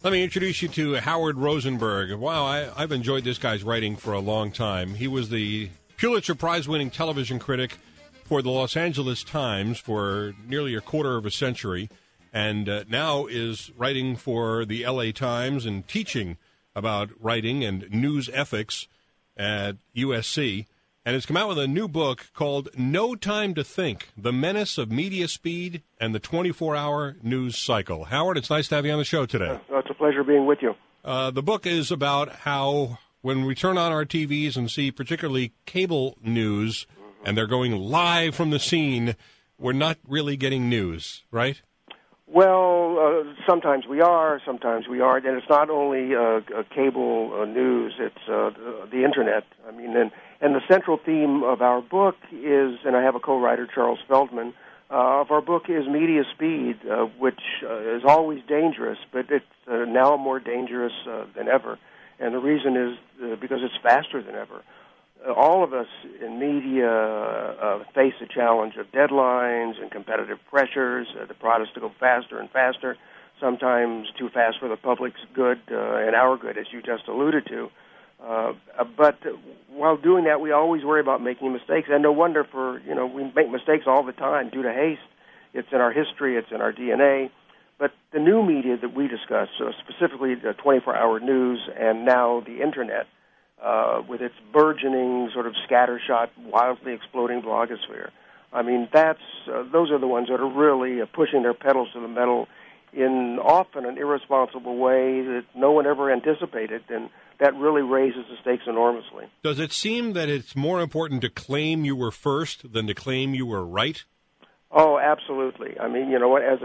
Let me introduce you to Howard Rosenberg. Wow, I've enjoyed this guy's writing for a long time. He was the Pulitzer Prize-winning television critic for the Los Angeles Times for nearly a quarter of a century, and now is writing for the LA Times and teaching about writing and news ethics at USC. And has come out with a new book called No Time to Think, The Menace of Media Speed and the 24-Hour News Cycle. Howard, it's nice to have you on the show today. It's a pleasure being with you. The book is about how when we turn on our TVs and see particularly cable news, and they're going live from the scene, we're not really getting news, right? Well, sometimes we are, sometimes we aren't. And it's not only cable news, it's the Internet. I mean, and the central theme of our book is, and I have a co-writer, Charles Feldman, of our book is media speed, which is always dangerous, but it's now more dangerous than ever. And the reason is because it's faster than ever. All of us in media face a challenge of deadlines and competitive pressures that prod us to go faster and faster, sometimes too fast for the public's good and our good, as you just alluded to. But while doing that, we always worry about making mistakes, and no wonder we make mistakes all the time due to haste. It's in our history, it's in our DNA. But the new media that we discuss, specifically the 24-hour news and now the Internet, with its burgeoning, sort of scattershot, wildly exploding blogosphere. I mean, those are the ones that are really pushing their pedals to the metal in often an irresponsible way that no one ever anticipated, and that really raises the stakes enormously. Does it seem that it's more important to claim you were first than to claim you were right? Oh, absolutely. I mean,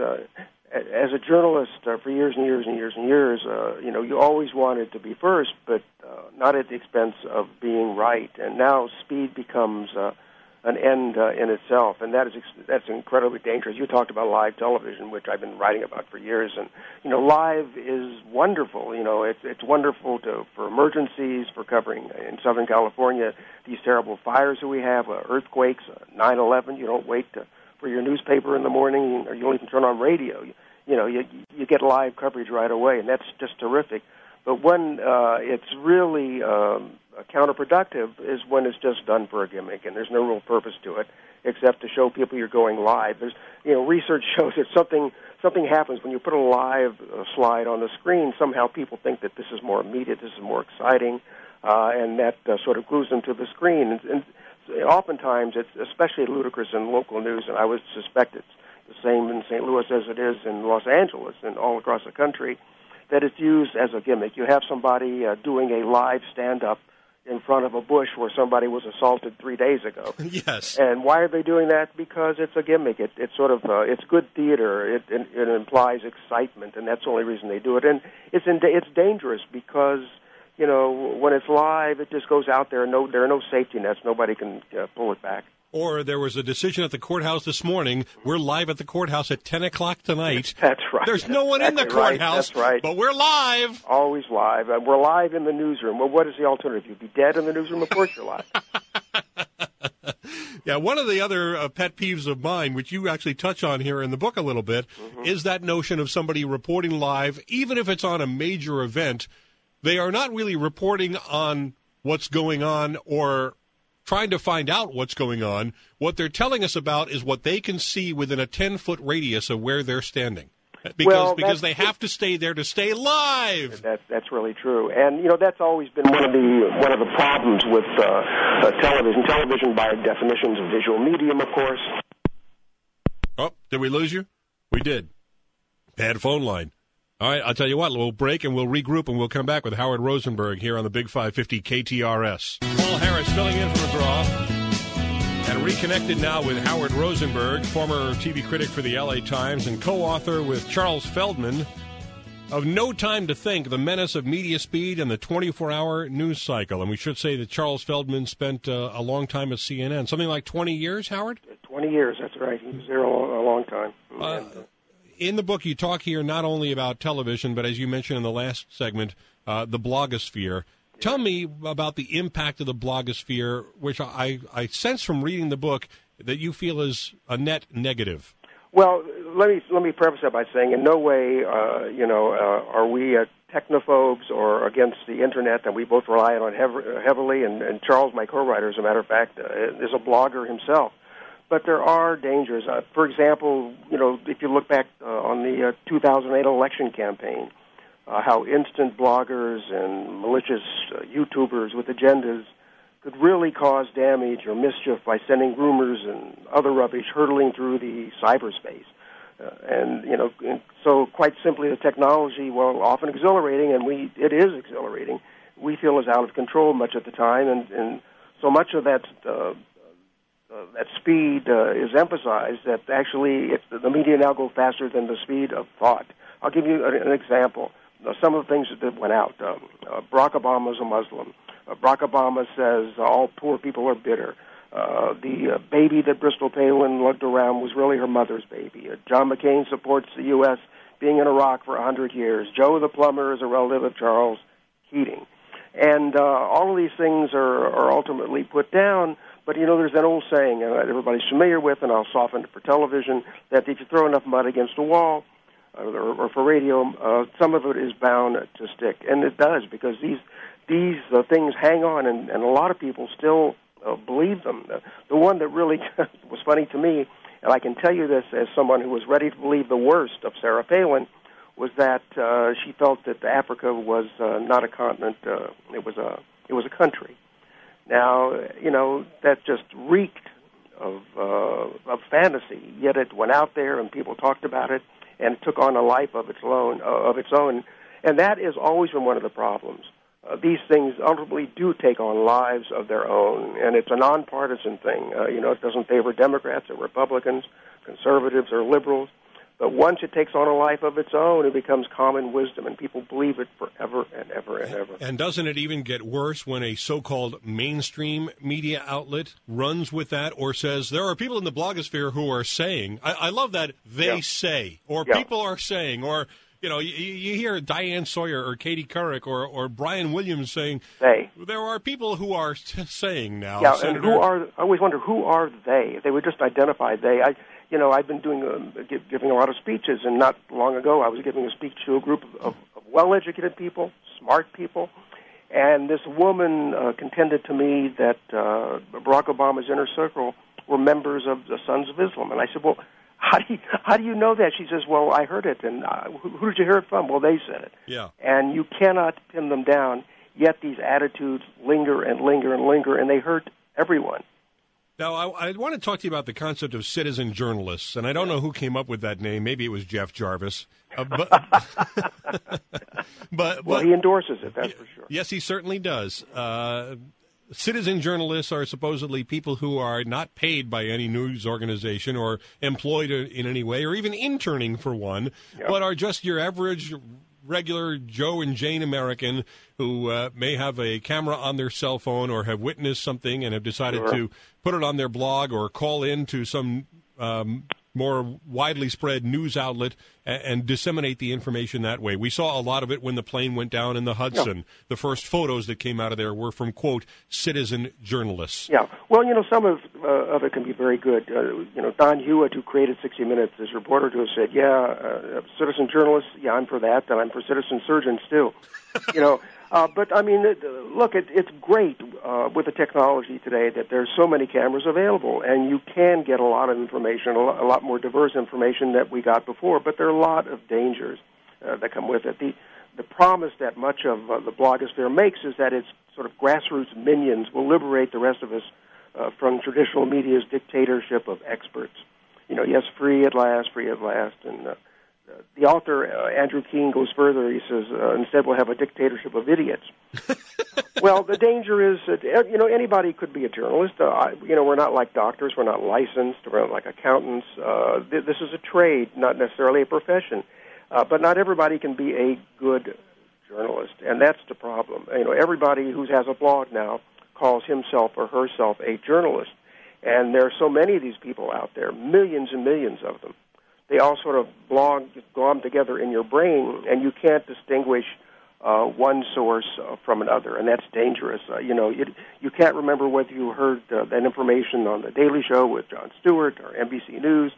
as a journalist for years and years and years and years, you always wanted to be first, but not at the expense of being right. And now speed becomes an end in itself, and that's incredibly dangerous. You talked about live television, which I've been writing about for years, and live is wonderful. It's wonderful for emergencies, for covering in Southern California these terrible fires that we have, earthquakes, 9/11. You don't wait for your newspaper in the morning, or you don't even turn on radio. You get live coverage right away, and that's just terrific. But when it's really counterproductive is when it's just done for a gimmick, and there's no real purpose to it except to show people you're going live. There's, research shows that something happens when you put a live slide on the screen. Somehow people think that this is more immediate, this is more exciting, and that sort of glues them to the screen. And oftentimes, it's especially ludicrous in local news, and I would suspect it's the same in St. Louis as it is in Los Angeles and all across the country, that it's used as a gimmick. You have somebody doing a live stand-up in front of a bush where somebody was assaulted 3 days ago. Yes. And why are they doing that? Because it's a gimmick. It's sort of it's good theater. It implies excitement, and that's the only reason they do it. And it's dangerous because when it's live, it just goes out there. There are no safety nets. Nobody can pull it back. Or there was a decision at the courthouse this morning. We're live at the courthouse at 10 o'clock tonight. That's right. There's no one in the courthouse, That's right. But we're live. Always live. We're live in the newsroom. Well, what is the alternative? You'd be dead in the newsroom? Of course you're live. Yeah, one of the other pet peeves of mine, which you actually touch on here in the book a little bit, is that notion of somebody reporting live, even if it's on a major event. They are not really reporting on what's going on or trying to find out what's going on. What they're telling us about is what they can see within a 10-foot radius of where they're standing. Because they have to stay there to stay live. That's really true, and that's always been one of the problems with television. Television, by definition, is a visual medium, of course. Oh, did we lose you? We did. Bad phone line. All right, I'll tell you what, we'll break and we'll regroup and we'll come back with Howard Rosenberg here on the Big 550 KTRS. Paul Harris filling in for McGraw. And reconnected now with Howard Rosenberg, former TV critic for the LA Times and co-author with Charles Feldman of No Time to Think, The Menace of Media Speed and the 24-Hour News Cycle. And we should say that Charles Feldman spent a long time at CNN, something like 20 years, Howard? 20 years, that's right. He was there a long time. In the book, you talk here not only about television, but as you mentioned in the last segment, the blogosphere. Tell me about the impact of the blogosphere, which I sense from reading the book that you feel is a net negative. Well, let me preface that by saying, in no way, are we technophobes or against the internet, and we both rely on it heavily. And Charles, my co-writer, as a matter of fact, is a blogger himself. But there are dangers. For example, if you look back on the 2008 election campaign, how instant bloggers and malicious YouTubers with agendas could really cause damage or mischief by sending rumors and other rubbish hurtling through the cyberspace. And so quite simply, the technology, while often exhilarating, and it is exhilarating, we feel is out of control much of the time, and so much of that speed is emphasized that actually the media now go faster than the speed of thought. I'll give you an example. Some of the things that went out. Barack Obama is a Muslim. Barack Obama says all poor people are bitter. The baby that Bristol Palin lugged around was really her mother's baby. John McCain supports the U.S. being in Iraq for 100 years. Joe the plumber is a relative of Charles Keating. And all of these things are ultimately put down, but, there's that old saying that everybody's familiar with, and I'll soften it for television, that if you throw enough mud against a wall, or for radio, some of it is bound to stick. And it does, because these things hang on, and a lot of people still believe them. The one that really was funny to me, and I can tell you this as someone who was ready to believe the worst of Sarah Palin, was that she felt that Africa was not a continent, it was a country. Now, that just reeked of fantasy, yet it went out there and people talked about it, and it took on a life of its own. And that has always been one of the problems. These things ultimately do take on lives of their own, and it's a nonpartisan thing. It doesn't favor Democrats or Republicans, conservatives or liberals. But once it takes on a life of its own, it becomes common wisdom, and people believe it forever and ever and ever. And doesn't it even get worse when a so-called mainstream media outlet runs with that or says, there are people in the blogosphere who are saying, I love that they say, or people are saying, or, you hear Diane Sawyer or Katie Couric or Brian Williams saying, there are people who are saying now. Yeah, Senator, and I always wonder, who are they? If they would just identify they. I've been giving a lot of speeches, and not long ago I was giving a speech to a group of well-educated people, smart people, and this woman contended to me that Barack Obama's inner circle were members of the Sons of Islam. And I said, well, how do you know that? She says, well, I heard it, and who did you hear it from? Well, they said it. Yeah. And you cannot pin them down, yet these attitudes linger and linger and linger, and they hurt everyone. Now, I want to talk to you about the concept of citizen journalists, and I don't know who came up with that name. Maybe it was Jeff Jarvis. But he endorses it, that's for sure. Yes, he certainly does. Citizen journalists are supposedly people who are not paid by any news organization or employed in any way, or even interning for one, but are just your average regular Joe and Jane American who may have a camera on their cell phone or have witnessed something and have decided to put it on their blog or call in to some more widely spread news outlet and disseminate the information that way. We saw a lot of it when the plane went down in the Hudson. Yeah. The first photos that came out of there were from, quote, citizen journalists. Yeah. Well, some of it can be very good. Don Hewitt, who created 60 Minutes, is reported to have said, citizen journalists, I'm for that, and I'm for citizen surgeons, too. But, I mean, look, it's great with the technology today that there's so many cameras available, and you can get a lot of information, a lot more diverse information that we got before, but there are a lot of dangers that come with it. The promise that much of the blogosphere makes is that its sort of grassroots minions will liberate the rest of us from traditional media's dictatorship of experts. Yes, free at last, and the author, Andrew Keene, goes further. He says, instead we'll have a dictatorship of idiots. Well, the danger is that, anybody could be a journalist. We're not like doctors. We're not licensed. We're not like accountants. This is a trade, not necessarily a profession. But not everybody can be a good journalist, and that's the problem. Everybody who has a blog now calls himself or herself a journalist. And there are so many of these people out there, millions and millions of them. They all sort of glom together in your brain, and you can't distinguish one source from another, and that's dangerous. You can't remember whether you heard that information on The Daily Show with Jon Stewart or NBC News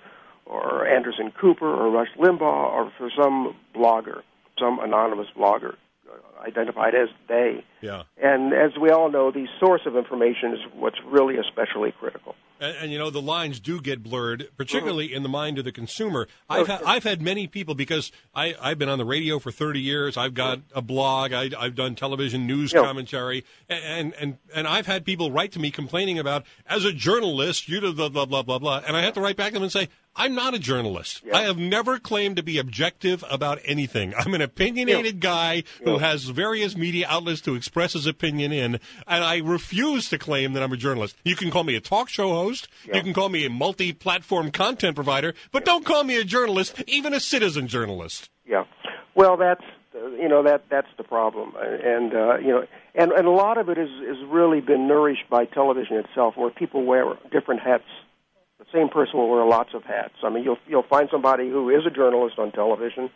or Anderson Cooper or Rush Limbaugh or for some blogger, some anonymous blogger identified as they. Yeah. And as we all know, the source of information is what's really especially critical. And the lines do get blurred, particularly in the mind of the consumer. I've had many people, because I've been on the radio for 30 years. I've got a blog. I've done television news commentary. And I've had people write to me complaining about, as a journalist, you do blah, blah, blah, blah, blah. And I have to write back to them and say, I'm not a journalist. I have never claimed to be objective about anything. I'm an opinionated guy who has various media outlets to express his opinion in, and I refuse to claim that I'm a journalist. You can call me a talk show host. You can call me a multi-platform content provider, but don't call me a journalist, even a citizen journalist. Yeah. Well, that's the problem, and a lot of it is really been nourished by television itself, where people wear different hats. The same person will wear lots of hats. I mean, you'll find somebody who is a journalist on television,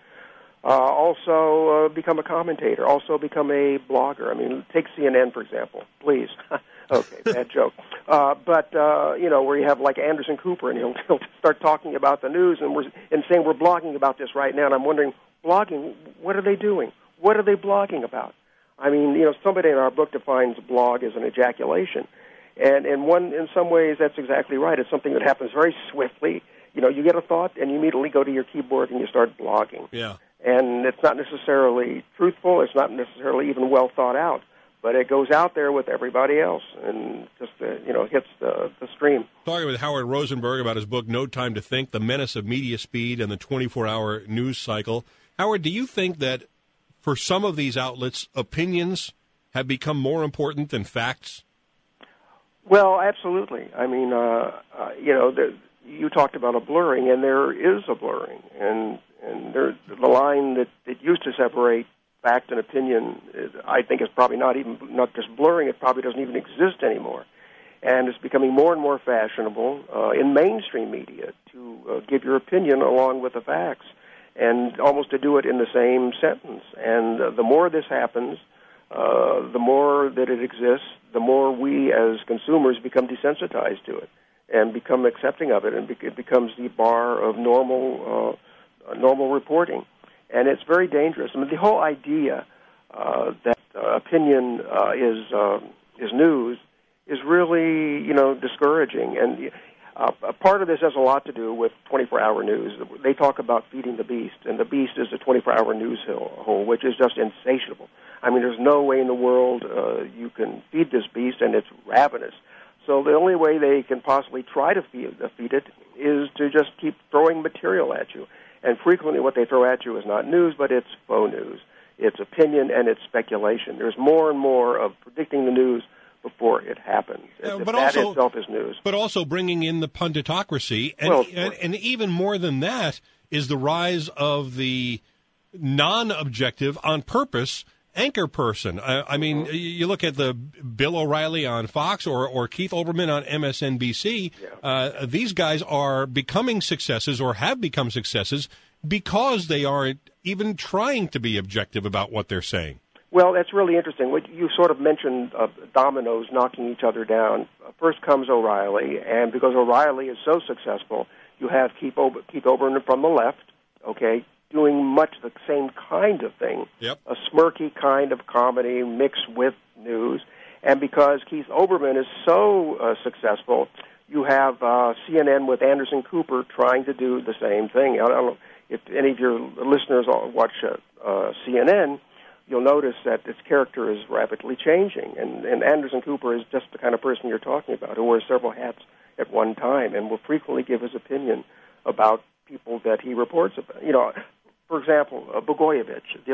also become a commentator, also become a blogger. I mean, take CNN, for example, please. Okay, bad joke. But where you have like Anderson Cooper, and he'll start talking about the news and saying we're blogging about this right now, and I'm wondering, blogging, what are they doing? What are they blogging about? I mean, somebody in our book defines blog as an ejaculation. And in some ways, that's exactly right. It's something that happens very swiftly. You get a thought, and you immediately go to your keyboard and you start blogging. Yeah. And it's not necessarily truthful. It's not necessarily even well thought out. But it goes out there with everybody else and just, hits the stream. Talking with Howard Rosenberg about his book, No Time to Think, The Menace of Media Speed and the 24-Hour News Cycle. Howard, do you think that for some of these outlets, opinions have become more important than facts? Well, absolutely. I mean, you talked about a blurring, and there is a blurring, and the line that used to separate fact and opinion, I think, is probably not just blurring. It probably doesn't even exist anymore, and it's becoming more and more fashionable in mainstream media to give your opinion along with the facts, and almost to do it in the same sentence. And the more this happens, the more that it exists, the more we as consumers become desensitized to it and become accepting of it, and it becomes the bar of normal reporting. And it's very dangerous. I mean, the whole idea that opinion is news is really, discouraging. And a part of this has a lot to do with 24-hour news. They talk about feeding the beast, and the beast is the 24-hour news hole, which is just insatiable. I mean, there's no way in the world you can feed this beast, and it's ravenous. So the only way they can possibly try to feed it is to just keep throwing material at you. And frequently what they throw at you is not news, but it's faux news. It's opinion and it's speculation. There's more and more of predicting the news before it happens. But that itself is news. But also bringing in the punditocracy. And even more than that is the rise of the non-objective, on purpose anchor person. I mean, you look at the Bill O'Reilly on Fox or Keith Olbermann on MSNBC. Yeah. These guys are becoming successes or have become successes because they aren't even trying to be objective about what they're saying. Well, that's really interesting. You sort of mentioned dominoes knocking each other down. First comes O'Reilly, and because O'Reilly is so successful, you have Keith Olbermann from the left, okay, doing much the same kind of thing, a smirky kind of comedy mixed with news. And because Keith Olbermann is so successful, you have CNN with Anderson Cooper trying to do the same thing. I don't know if any of your listeners watch CNN, you'll notice that its character is rapidly changing. And Anderson Cooper is just the kind of person you're talking about, who wears several hats at one time and will frequently give his opinion about people that he reports about. For example, Blagojevich, the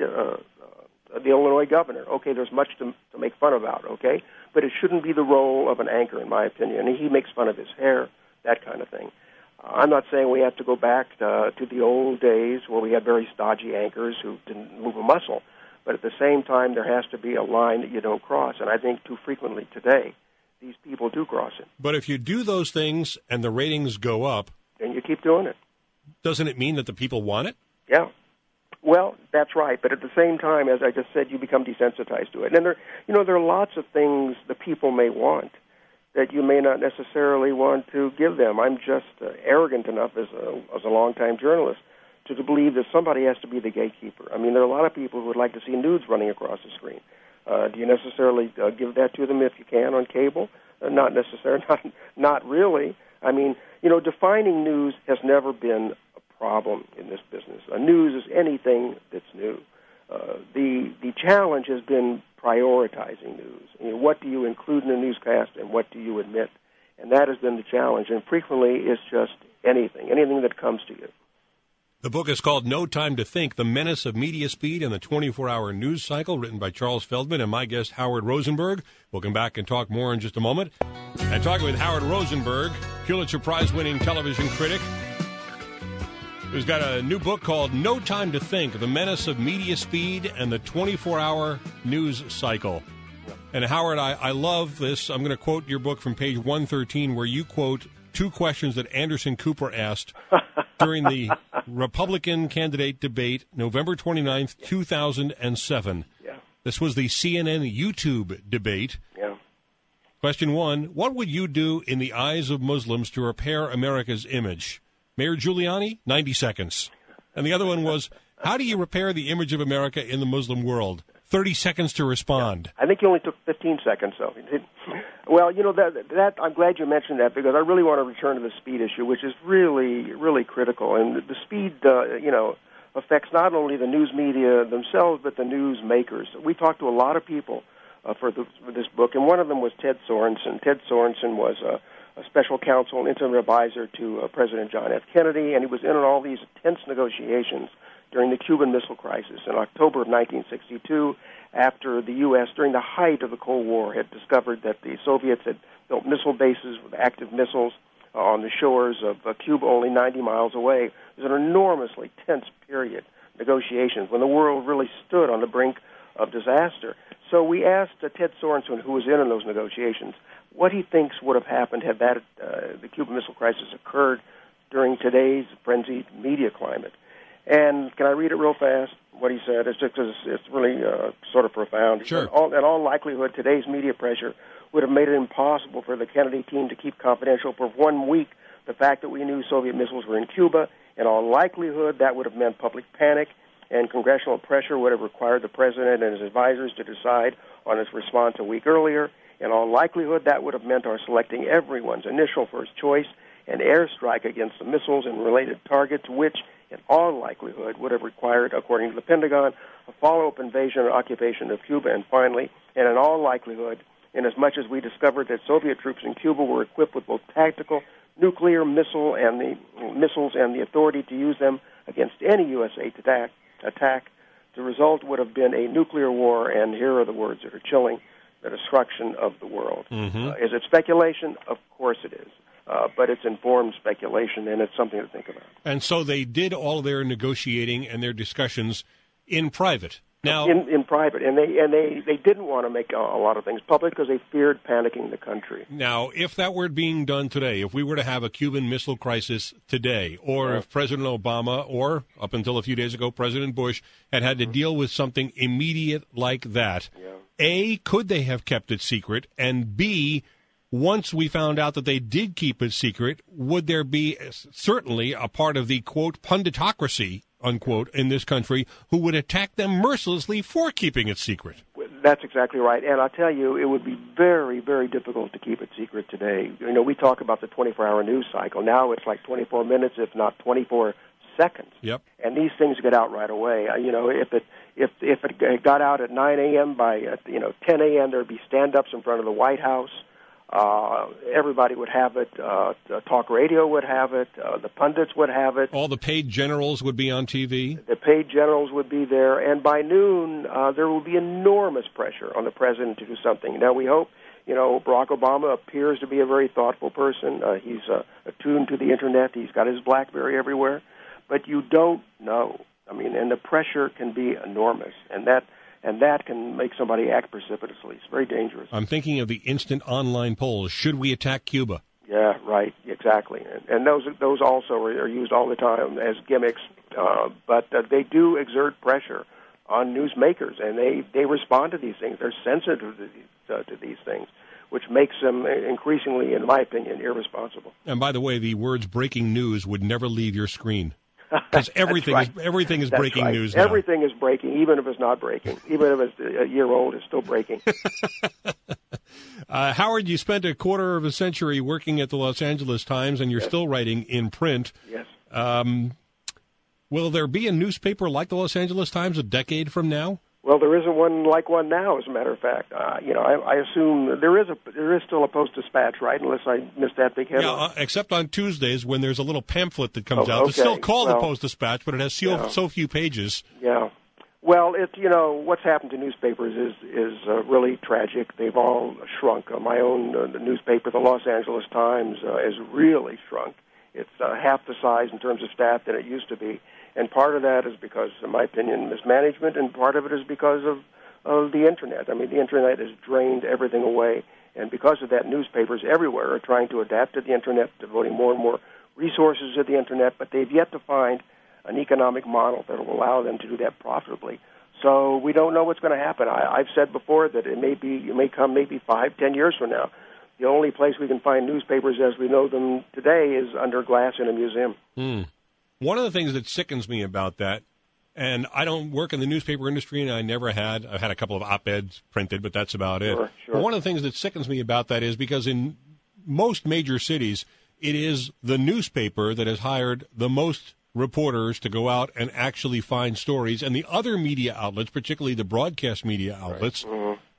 Illinois governor. Okay, there's much to make fun about, okay? But it shouldn't be the role of an anchor, in my opinion. And he makes fun of his hair, that kind of thing. I'm not saying we have to go back to the old days where we had very stodgy anchors who didn't move a muscle. But at the same time, there has to be a line that you don't cross. And I think too frequently today, these people do cross it. But if you do those things and the ratings go up, then you keep doing it. Doesn't it mean that the people want it? Yeah. Well, that's right. But at the same time, as I just said, you become desensitized to it. And there are lots of things the people may want that you may not necessarily want to give them. I'm just arrogant enough as a longtime journalist to believe that somebody has to be the gatekeeper. I mean, there are a lot of people who would like to see nudes running across the screen. Do you necessarily give that to them if you can on cable? Not necessarily, not really. I mean, defining news has never been a problem in this business. News is anything that's new. The challenge has been prioritizing news. What do you include in a newscast and what do you omit? And that has been the challenge. And frequently it's just anything that comes to you. The book is called No Time to Think, The Menace of Media Speed and the 24-Hour News Cycle, written by Charles Feldman and my guest, Howard Rosenberg. We'll come back and talk more in just a moment. And talking with Howard Rosenberg, Pulitzer Prize-winning television critic, who's got a new book called No Time to Think, The Menace of Media Speed and the 24-Hour News Cycle. And Howard, I love this. I'm going to quote your book from page 113, where you quote two questions that Anderson Cooper asked during the Republican candidate debate, November 29th, 2007. Yeah. This was the CNN YouTube debate. Yeah. Question one, what would you do in the eyes of Muslims to repair America's image? Mayor Giuliani, 90 seconds. And the other one was, how do you repair the image of America in the Muslim world? 30 seconds to respond. I think you only took 15 seconds, though. Well, that I'm glad you mentioned that, because I really want to return to the speed issue, which is really, really critical. And the speed, affects not only the news media themselves, but the news makers. We talked to a lot of people for this book, and one of them was Ted Sorensen. Ted Sorensen was a special counsel and interim advisor to President John F. Kennedy, and he was in on all these tense negotiations during the Cuban Missile Crisis in October of 1962, after the U.S., during the height of the Cold War, had discovered that the Soviets had built missile bases with active missiles on the shores of Cuba, only 90 miles away. It was an enormously tense period, negotiations, when the world really stood on the brink of disaster. So we asked Ted Sorensen, who was in those negotiations, what he thinks would have happened had the Cuban Missile Crisis occurred during today's frenzied media climate. And can I read it real fast, what he said? It's just because it's really sort of profound. Sure. In all likelihood, today's media pressure would have made it impossible for the Kennedy team to keep confidential for 1 week the fact that we knew Soviet missiles were in Cuba. In all likelihood, that would have meant public panic, and congressional pressure would have required the president and his advisors to decide on his response a week earlier. In all likelihood, that would have meant our selecting everyone's initial first choice, an airstrike against the missiles and related targets, which in all likelihood would have required, according to the Pentagon, a follow-up invasion or occupation of Cuba. And finally, and in all likelihood, inasmuch as we discovered that Soviet troops in Cuba were equipped with both tactical nuclear missiles and the authority to use them against any USA attack, the result would have been a nuclear war, and here are the words that are chilling, the destruction of the world. Mm-hmm. Is it speculation? Of course it is. But it's informed speculation, and it's something to think about. And so they did all their negotiating and their discussions in private. Now, in private, and they didn't want to make a lot of things public because they feared panicking the country. Now, if that were being done today, if we were to have a Cuban Missile Crisis today, or if President Obama, or up until a few days ago, President Bush, had to deal with something immediate like that, A, could they have kept it secret, and B, once we found out that they did keep it secret, would there be certainly a part of the, quote, punditocracy, unquote, in this country who would attack them mercilessly for keeping it secret? That's exactly right. And I'll tell you, it would be very, very difficult to keep it secret today. We talk about the 24-hour news cycle. Now it's like 24 minutes, if not 24 seconds. Yep. And these things get out right away. If it got out at 9 a.m., by 10 a.m., there'd be stand-ups in front of the White House. Everybody would have it. Talk radio would have it. The pundits would have it. All the paid generals would be on TV. The paid generals would be there. And by noon, there will be enormous pressure on the president to do something. Now, we hope, Barack Obama appears to be a very thoughtful person. He's attuned to the Internet. He's got his BlackBerry everywhere. But you don't know. And the pressure can be enormous. And that can make somebody act precipitously. It's very dangerous. I'm thinking of the instant online polls. Should we attack Cuba? Yeah, right, exactly. And those also are used all the time as gimmicks, but they do exert pressure on newsmakers, and they respond to these things. They're sensitive to these things, which makes them increasingly, in my opinion, irresponsible. And by the way, the words breaking news would never leave your screen. Because everything is breaking news now. Everything is breaking, even if it's not breaking. Even if it's a year old, it's still breaking. Howard, you spent a quarter of a century working at the Los Angeles Times, and you're still writing in print. Yes. Will there be a newspaper like the Los Angeles Times a decade from now? Well, there isn't one like one now, as a matter of fact. I assume there is still a Post-Dispatch, right? Unless I missed that big headline. Yeah, except on Tuesdays when there's a little pamphlet that comes out. It's still called the Post-Dispatch, but it has so few pages. Yeah. Well, what's happened to newspapers is really tragic. They've all shrunk. My own the newspaper, the Los Angeles Times, has really shrunk. It's half the size in terms of staff than it used to be. And part of that is because, in my opinion, mismanagement, and part of it is because of the Internet. I mean, the Internet has drained everything away. And because of that, newspapers everywhere are trying to adapt to the Internet, devoting more and more resources to the Internet, but they've yet to find an economic model that will allow them to do that profitably. So we don't know what's going to happen. I've said before that it may come maybe 5-10 years from now. The only place we can find newspapers as we know them today is under glass in a museum. One of the things that sickens me about that, and I don't work in the newspaper industry, and I never had. I've had a couple of op-eds printed, but that's about it. Sure. But one of the things that sickens me about that is because in most major cities, it is the newspaper that has hired the most reporters to go out and actually find stories, and the other media outlets, particularly the broadcast media outlets,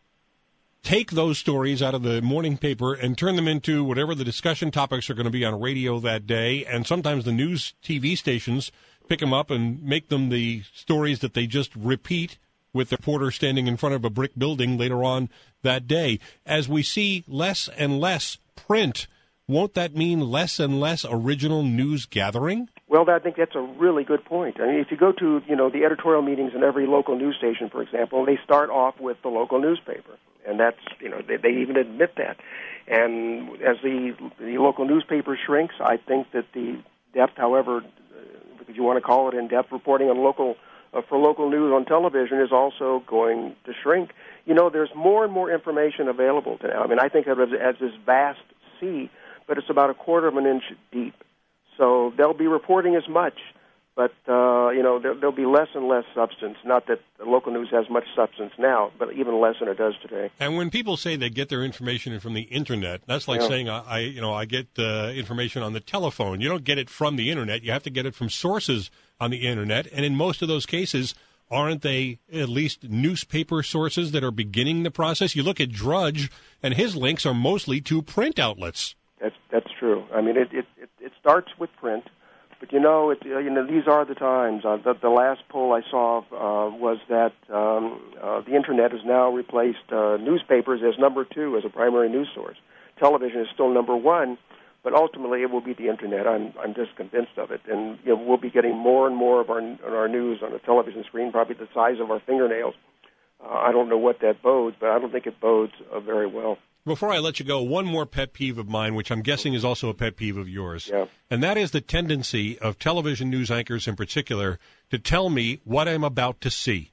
take those stories out of the morning paper and turn them into whatever the discussion topics are going to be on radio that day. And sometimes the news TV stations pick them up and make them the stories that they just repeat with the reporter standing in front of a brick building later on that day. As we see less and less print, won't that mean less and less original news gathering? Well, I think that's a really good point. I mean, if you go to, the editorial meetings in every local news station, for example, they start off with the local newspaper. And that's, they even admit that. And as the local newspaper shrinks, I think that the depth, however, because you want to call it in-depth reporting on for local news on television is also going to shrink. There's more and more information available now. I mean, I think of it as this vast sea, but it's about a quarter of an inch deep. So they'll be reporting as much, but, there'll be less and less substance. Not that the local news has much substance now, but even less than it does today. And when people say they get their information from the Internet, that's like saying I get information on the telephone. You don't get it from the Internet. You have to get it from sources on the Internet. And in most of those cases, aren't they at least newspaper sources that are beginning the process? You look at Drudge, and his links are mostly to print outlets. That's true. I mean, it starts with print. But these are the times. The last poll I saw was that the Internet has now replaced newspapers as number 2 as a primary news source. Television is still number 1, but ultimately it will be the Internet. I'm just convinced of it, and we'll be getting more and more of our news on a television screen, probably the size of our fingernails. I don't know what that bodes, but I don't think it bodes very well. Before I let you go, one more pet peeve of mine, which I'm guessing is also a pet peeve of yours, and that is the tendency of television news anchors in particular to tell me what I'm about to see.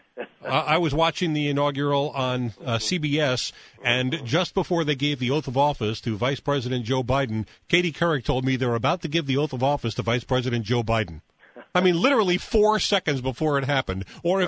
I was watching the inaugural on CBS, and just before they gave the oath of office to Vice President Joe Biden, Katie Couric told me they're about to give the oath of office to Vice President Joe Biden. I mean, literally 4 seconds before it happened. Or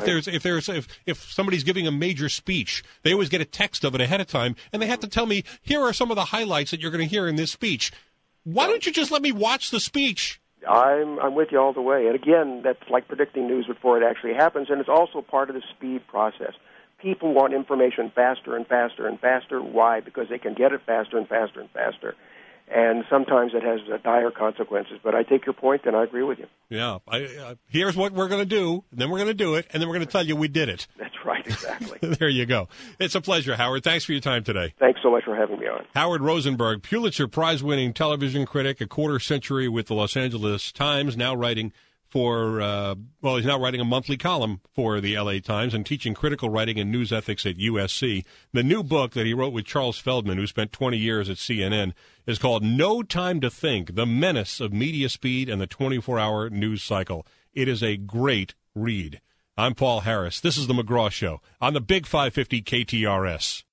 if somebody's giving a major speech, they always get a text of it ahead of time, and they have to tell me, here are some of the highlights that you're going to hear in this speech. Why don't you just let me watch the speech? I'm with you all the way. And again, that's like predicting news before it actually happens, and it's also part of the speed process. People want information faster and faster and faster. Why? Because they can get it faster and faster and faster. And sometimes it has dire consequences. But I take your point, and I agree with you. Yeah. Here's what we're going to do, and then we're going to do it, and then we're going to tell you we did it. That's right, exactly. There you go. It's a pleasure, Howard. Thanks for your time today. Thanks so much for having me on. Howard Rosenberg, Pulitzer Prize-winning television critic, a quarter century with the Los Angeles Times, now writing for, he's now writing a monthly column for the LA Times and teaching critical writing and news ethics at USC. The new book that he wrote with Charles Feldman, who spent 20 years at CNN, is called No Time to Think, The Menace of Media Speed and the 24-Hour News Cycle. It is a great read. I'm Paul Harris. This is The McGraw Show on the Big 550 KTRS.